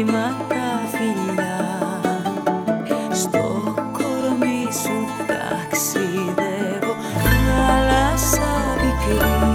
κύμα τα φιλιά, στο κορμί σου ταξιδεύω, θάλασσα πικρή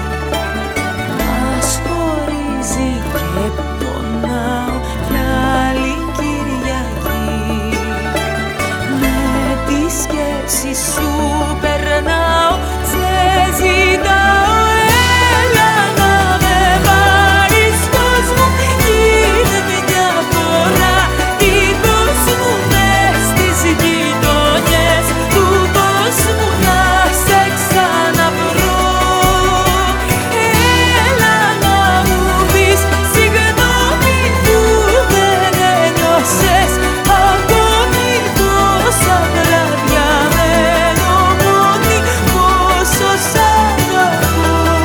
μας χωρίζει και πονάω κι άλλη Κυριακή. Με τη σκέψη σου περνάω, σε ζητάω, έλα να με πάρεις κόσμο, γίνε μια φορά τύπος μου μες στις γειτονιές του κόσμου να σε ξαναβρω. Έλα να μου πεις συγγνώμη που δεν ένιωσες ακόμη τόσα βράδια μένω μόνη, πόσο σ' αγαπώ.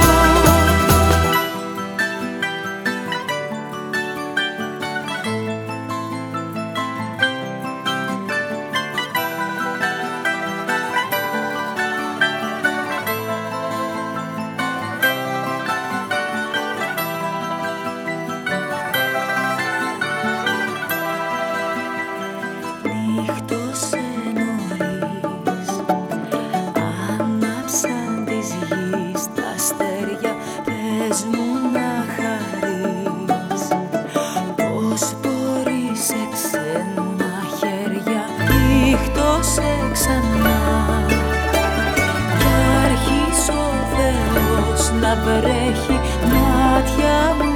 Νύχτωσε νωρίς, άναψαν της γης τα αστέρια, πες μου να χαρείς. Πώς μπορεί σε ξένα χέρια, νύχτωσε ξανά κι άρχισε ο Θεός να βρέχει, μάτια μου